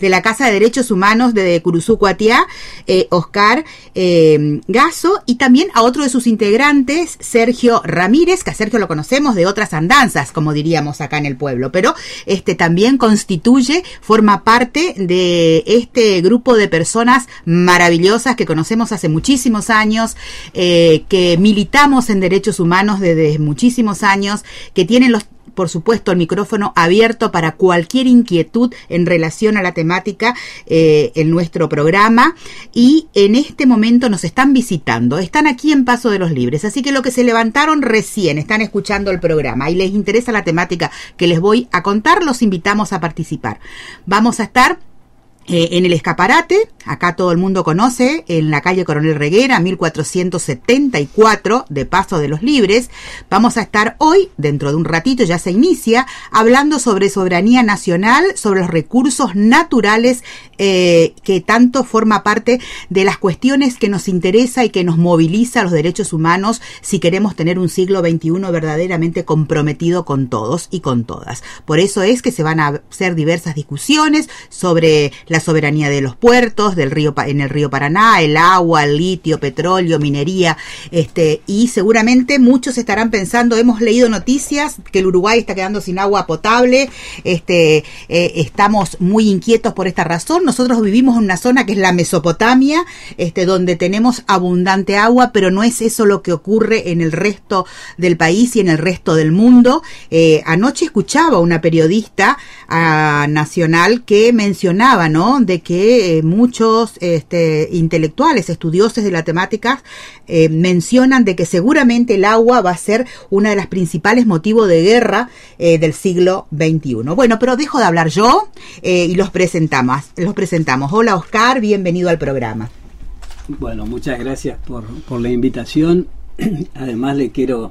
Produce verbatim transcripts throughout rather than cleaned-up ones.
de la Casa de Derechos Humanos de Curuzú Cuatiá, eh, Oscar eh, Gasso, y también a otro de sus integrantes, Sergio Ramírez, que a Sergio lo conocemos de otras andanzas, como diríamos acá en el pueblo, pero este también constituye, forma parte de este grupo de personas maravillosas que conocemos hace muchísimos años, eh, que militamos en derechos humanos desde muchísimos años, que tienen los por supuesto, el micrófono abierto para cualquier inquietud en relación a la temática eh, en nuestro programa, y en este momento nos están visitando, están aquí en Paso de los Libres, así que los que se levantaron recién están escuchando el programa y les interesa la temática que les voy a contar, los invitamos a participar. Vamos a estar Eh, en el escaparate, acá todo el mundo conoce, en la calle Coronel Reguera, mil cuatrocientos setenta y cuatro, de Paso de los Libres. Vamos a estar hoy, dentro de un ratito ya se inicia, hablando sobre soberanía nacional, sobre los recursos naturales, eh, que tanto forma parte de las cuestiones que nos interesa y que nos moviliza a los derechos humanos si queremos tener un siglo veintiuno verdaderamente comprometido con todos y con todas. Por eso es que se van a hacer diversas discusiones sobre la soberanía de los puertos, del río en el río Paraná, el agua, el litio, petróleo, minería, este, y seguramente muchos estarán pensando, hemos leído noticias que el Uruguay está quedando sin agua potable, este, eh, estamos muy inquietos por esta razón. Nosotros vivimos en una zona que es la Mesopotamia, este, donde tenemos abundante agua, pero no es eso lo que ocurre en el resto del país y en el resto del mundo. Eh, anoche escuchaba una periodista uh, nacional que mencionaba, ¿no?, de que eh, muchos este, intelectuales, estudiosos de la temática, eh, mencionan de que seguramente el agua va a ser uno de los principales motivos de guerra eh, del siglo veintiuno. Bueno, pero dejo de hablar yo eh, y los presentamos, los presentamos. Hola Oscar, bienvenido al programa. Bueno, muchas gracias por, por la invitación. Además le quiero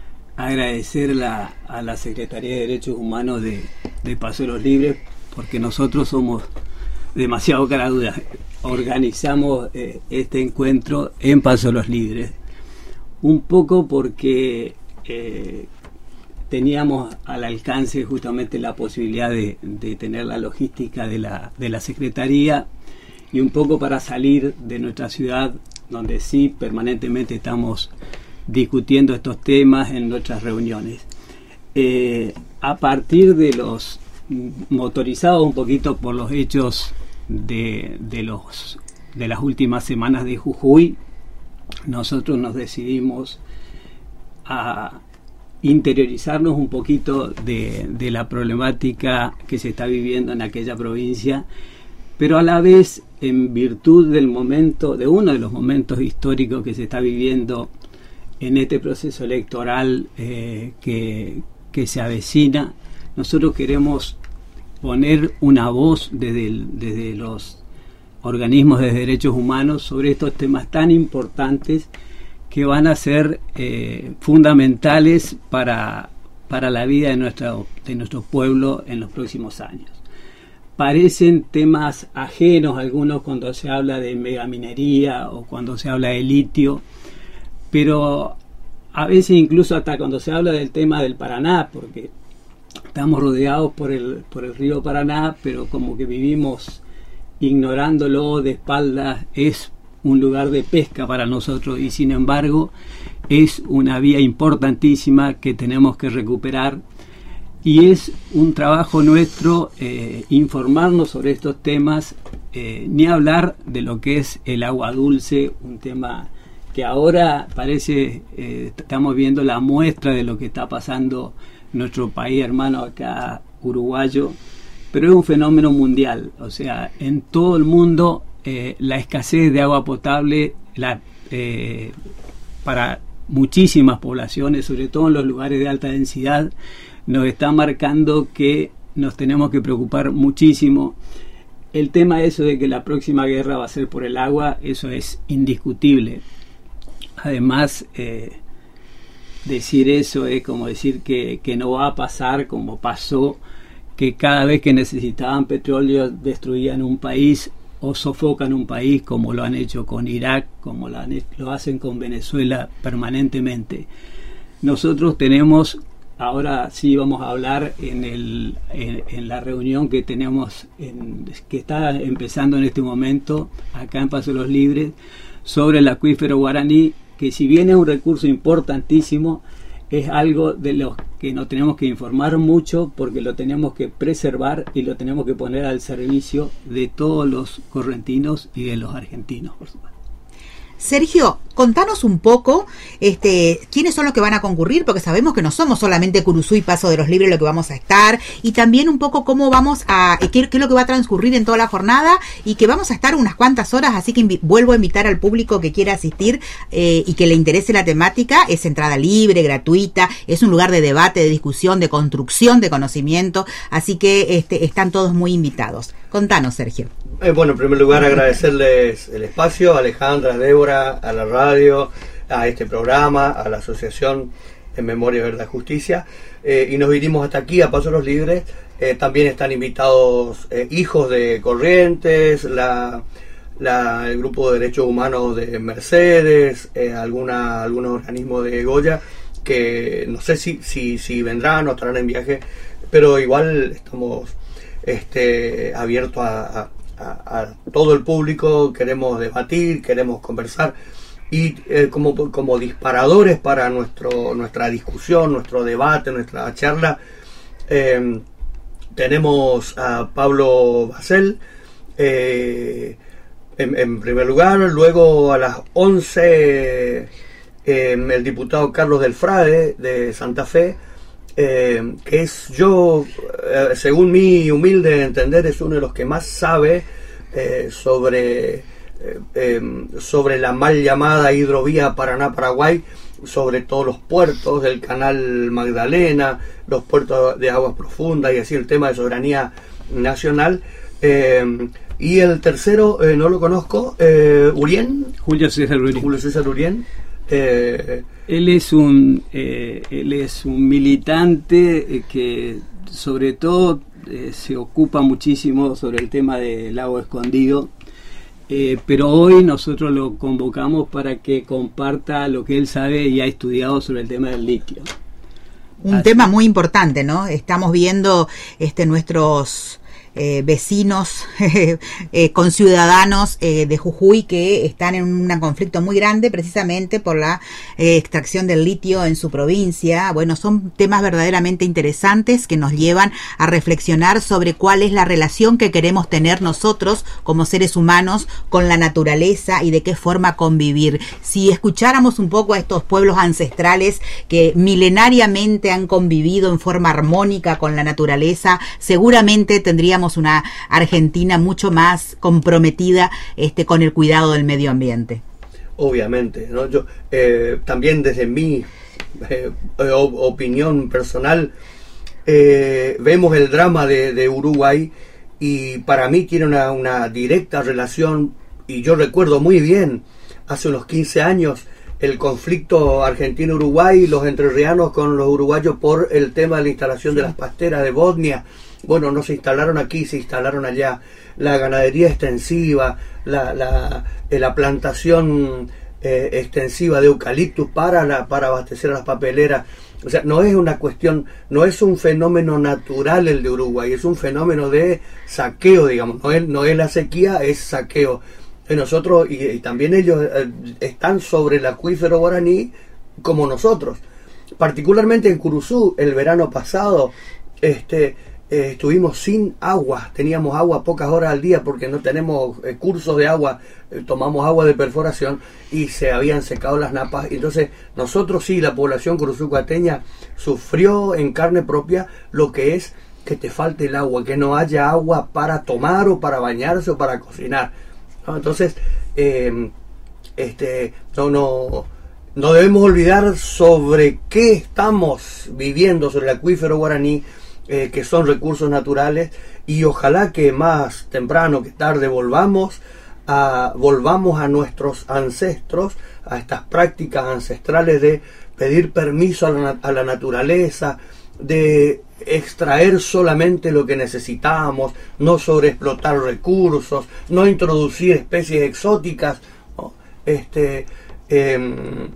agradecer la, a la Secretaría de Derechos Humanos de, de Paso de los Libres, porque nosotros somos demasiado cara duda. Organizamos eh, este encuentro en Paso de los Libres, un poco porque eh, teníamos al alcance justamente la posibilidad de, de tener la logística de la, de la Secretaría, y un poco para salir de nuestra ciudad, donde sí permanentemente estamos discutiendo estos temas en nuestras reuniones. Eh, a partir de los motorizados un poquito por los hechos de, de, los, de las últimas semanas de Jujuy, nosotros nos decidimos a interiorizarnos un poquito de, de la problemática que se está viviendo en aquella provincia, pero a la vez, en virtud del momento, de uno de los momentos históricos que se está viviendo en este proceso electoral eh, que, que se avecina, nosotros queremos poner una voz desde, el, desde los organismos de derechos humanos sobre estos temas tan importantes que van a ser eh, fundamentales para, para la vida de, nuestra, de nuestro pueblo en los próximos años. Parecen temas ajenos algunos cuando se habla de megaminería o cuando se habla de litio, pero a veces incluso hasta cuando se habla del tema del Paraná, porque estamos rodeados por el, por el río Paraná, pero como que vivimos ignorándolo de espaldas. Es un lugar de pesca para nosotros y sin embargo es una vía importantísima que tenemos que recuperar, y es un trabajo nuestro eh, informarnos sobre estos temas, eh, ni hablar de lo que es el agua dulce, un tema que ahora parece, eh, estamos viendo la muestra de lo que está pasando en nuestro país hermano acá, uruguayo, pero es un fenómeno mundial. O sea, en todo el mundo eh, la escasez de agua potable la, eh, para muchísimas poblaciones, sobre todo en los lugares de alta densidad, nos está marcando que nos tenemos que preocupar muchísimo. El tema eso de que la próxima guerra va a ser por el agua, eso es indiscutible. Además, eh, decir eso es como decir que, que no va a pasar como pasó, que cada vez que necesitaban petróleo destruían un país o sofocan un país, como lo han hecho con Irak, como lo, han, lo hacen con Venezuela permanentemente. Nosotros tenemos ahora sí vamos a hablar en, el, en, en la reunión que tenemos, en, que está empezando en este momento acá en Paso de los Libres, sobre el acuífero guaraní, que si bien es un recurso importantísimo, es algo de lo que nos tenemos que informar mucho, porque lo tenemos que preservar y lo tenemos que poner al servicio de todos los correntinos y de los argentinos, por supuesto. Sergio, contanos un poco este, quiénes son los que van a concurrir, porque sabemos que no somos solamente Curuzú y Paso de los Libres lo que vamos a estar, y también un poco cómo vamos a, qué, qué es lo que va a transcurrir en toda la jornada, y que vamos a estar unas cuantas horas, así que invi- vuelvo a invitar al público que quiera asistir eh, y que le interese la temática. Es entrada libre, gratuita, es un lugar de debate, de discusión, de construcción de conocimiento, así que este, están todos muy invitados. Contanos, Sergio. Eh, bueno, en primer lugar agradecerles el espacio, a Alejandra, a Débora, a la radio, a este programa, a la Asociación en Memoria, Verdad y Justicia, eh, y nos vinimos hasta aquí a Paso de los Libres. Eh, también están invitados eh, hijos de Corrientes, la, la, el grupo de derechos humanos de Mercedes, eh, alguna, algunos organismos de Goya, que no sé si, si, si vendrán o estarán en viaje, pero igual estamos este, abiertos a, a A, a todo el público. Queremos debatir, queremos conversar y eh, como, como disparadores para nuestro nuestra discusión, nuestro debate, nuestra charla, eh, tenemos a Pablo Basel eh, en, en primer lugar. Luego a las once eh, el diputado Carlos del Frade de Santa Fe, Eh, que es yo, eh, según mi humilde entender, es uno de los que más sabe eh, sobre, eh, eh, sobre la mal llamada hidrovía Paraná-Paraguay, sobre todos los puertos del canal Magdalena, los puertos de aguas profundas y así el tema de soberanía nacional. Eh, y el tercero, eh, no lo conozco, eh, Urien. Julio César Urien. Julio César Urien. Eh, Él es un eh, él es un militante eh, que sobre todo eh, se ocupa muchísimo sobre el tema del lago escondido, eh, pero hoy nosotros lo convocamos para que comparta lo que él sabe y ha estudiado sobre el tema del litio. Un Así. tema muy importante, ¿no? Estamos viendo este nuestros Eh, vecinos, eh, conciudadanos eh, de Jujuy que están en un conflicto muy grande precisamente por la eh, extracción del litio en su provincia. Bueno, son temas verdaderamente interesantes que nos llevan a reflexionar sobre cuál es la relación que queremos tener nosotros como seres humanos con la naturaleza y de qué forma convivir. Si escucháramos un poco a estos pueblos ancestrales que milenariamente han convivido en forma armónica con la naturaleza, seguramente tendríamos una Argentina mucho más comprometida este, con el cuidado del medio ambiente. Obviamente, ¿no? Yo eh, también desde mi eh, opinión personal eh, vemos el drama de, de Uruguay y para mí tiene una, una directa relación, y yo recuerdo muy bien hace unos quince años el conflicto argentino-Uruguay, los entrerrianos con los uruguayos por el tema de la instalación de las pasteras de Bosnia. Bueno, no se instalaron aquí, se instalaron allá. La ganadería extensiva, la, la, eh, la plantación eh, extensiva de eucaliptus para, la, para abastecer a las papeleras. O sea, no es una cuestión, no es un fenómeno natural el de Uruguay, es un fenómeno de saqueo, digamos. No es, no es la sequía, es saqueo. Y nosotros, y, y también ellos eh, están sobre el acuífero guaraní como nosotros. Particularmente en Curuzú, el verano pasado, este... Eh, estuvimos sin agua, teníamos agua pocas horas al día porque no tenemos eh, cursos de agua, eh, tomamos agua de perforación y se habían secado las napas. Entonces nosotros sí, la población curuzucuateña sufrió en carne propia lo que es que te falte el agua, que no haya agua para tomar o para bañarse o para cocinar, ¿no? Entonces eh, este no no no debemos olvidar sobre qué estamos viviendo sobre el acuífero guaraní, Eh, que son recursos naturales, y ojalá que más temprano que tarde volvamos a, volvamos a nuestros ancestros, a estas prácticas ancestrales de pedir permiso a la, a la naturaleza, de extraer solamente lo que necesitamos, no sobreexplotar recursos, no introducir especies exóticas, ¿no? Este, eh,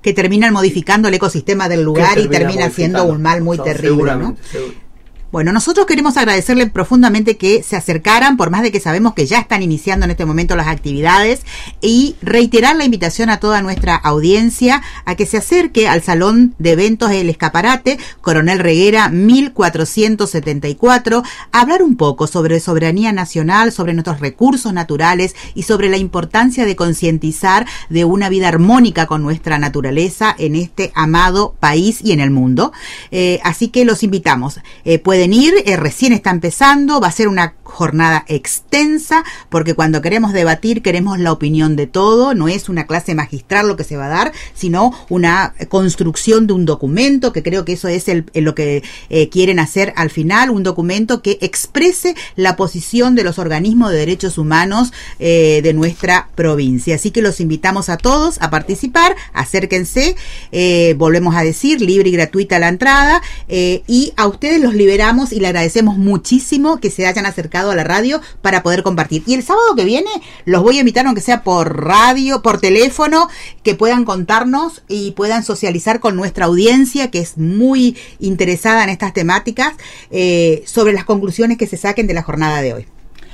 que terminan modificando el ecosistema del lugar y termina siendo un mal muy terrible, ¿no? Seguro. Bueno, nosotros queremos agradecerle profundamente que se acercaran, por más de que sabemos que ya están iniciando en este momento las actividades, y reiterar la invitación a toda nuestra audiencia a que se acerque al Salón de Eventos El Escaparate, Coronel Reguera mil cuatrocientos setenta y cuatro, a hablar un poco sobre soberanía nacional, sobre nuestros recursos naturales y sobre la importancia de concientizar de una vida armónica con nuestra naturaleza en este amado país y en el mundo. Eh, así que los invitamos. Eh, pueden ir, eh, recién está empezando, va a ser una jornada extensa, porque cuando queremos debatir queremos la opinión de todo, no es una clase magistral lo que se va a dar, sino una construcción de un documento, que creo que eso es el, el lo que eh, quieren hacer al final, un documento que exprese la posición de los organismos de derechos humanos eh, de nuestra provincia. Así que los invitamos a todos a participar, acérquense, eh, volvemos a decir, libre y gratuita la entrada, eh, y a ustedes los liberamos y le agradecemos muchísimo que se hayan acercado a la radio para poder compartir. Y el sábado que viene los voy a invitar, aunque sea por radio, por teléfono, que puedan contarnos y puedan socializar con nuestra audiencia, que es muy interesada en estas temáticas, eh, sobre las conclusiones que se saquen de la jornada de hoy.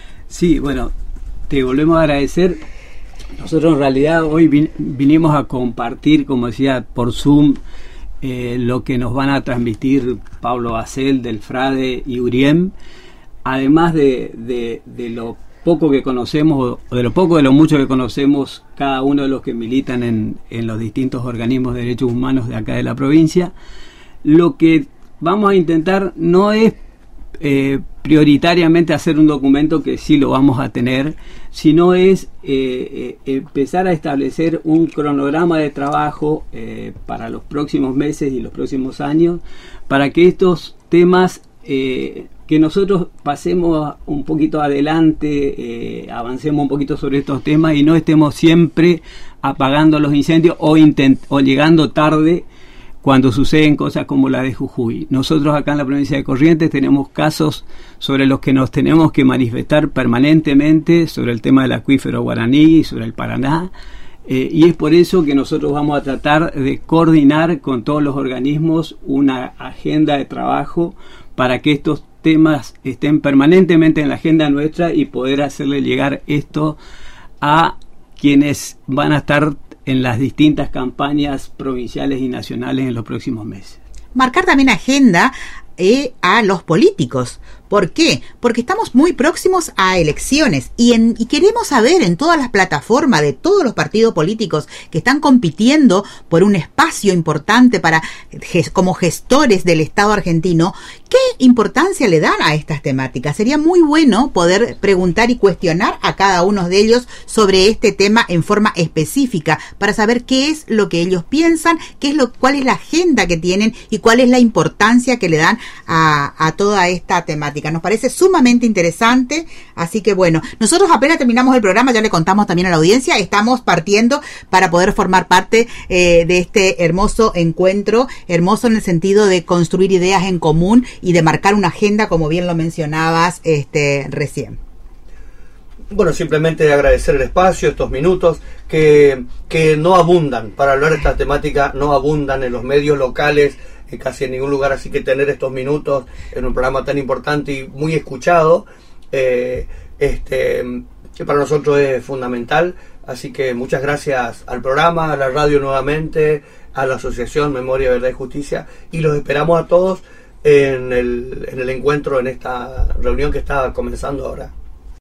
Sí, bueno, te volvemos a agradecer. Nosotros en realidad hoy vin- vinimos a compartir, como decía, por Zoom, Eh, lo que nos van a transmitir Pablo Acel del Frade y Uriem, además de, de, de lo poco que conocemos, o de lo poco de lo mucho que conocemos cada uno de los que militan en, en los distintos organismos de derechos humanos de acá de la provincia. Lo que vamos a intentar no es eh, prioritariamente hacer un documento, que sí lo vamos a tener, sino es eh, eh, empezar a establecer un cronograma de trabajo eh, para los próximos meses y los próximos años, para que estos temas, eh, que nosotros pasemos un poquito adelante, eh, avancemos un poquito sobre estos temas y no estemos siempre apagando los incendios o, intent- o llegando tarde cuando suceden cosas como la de Jujuy. Nosotros acá en la provincia de Corrientes tenemos casos sobre los que nos tenemos que manifestar permanentemente, sobre el tema del acuífero guaraní y sobre el Paraná, eh, y es por eso que nosotros vamos a tratar de coordinar con todos los organismos una agenda de trabajo para que estos temas estén permanentemente en la agenda nuestra y poder hacerle llegar esto a quienes van a estar en las distintas campañas provinciales y nacionales en los próximos meses. Marcar también agenda eh, a los políticos. ¿Por qué? Porque estamos muy próximos a elecciones y, en, y queremos saber en todas las plataformas de todos los partidos políticos que están compitiendo por un espacio importante para como gestores del Estado argentino, ¿qué importancia le dan a estas temáticas? Sería muy bueno poder preguntar y cuestionar a cada uno de ellos sobre este tema en forma específica para saber qué es lo que ellos piensan, qué es lo, cuál es la agenda que tienen y cuál es la importancia que le dan a, a toda esta temática. Nos parece sumamente interesante, así que bueno, nosotros apenas terminamos el programa, ya le contamos también a la audiencia, estamos partiendo para poder formar parte eh, de este hermoso encuentro, hermoso en el sentido de construir ideas en común y de marcar una agenda, como bien lo mencionabas este recién. Bueno, simplemente agradecer el espacio, estos minutos que, que no abundan, para hablar de esta temática, no abundan en los medios locales, en casi en ningún lugar, así que tener estos minutos en un programa tan importante y muy escuchado, eh, este, que para nosotros es fundamental. Así que muchas gracias al programa, a la radio nuevamente, a la Asociación Memoria, Verdad y Justicia, y los esperamos a todos en el, en el encuentro, en esta reunión que está comenzando ahora.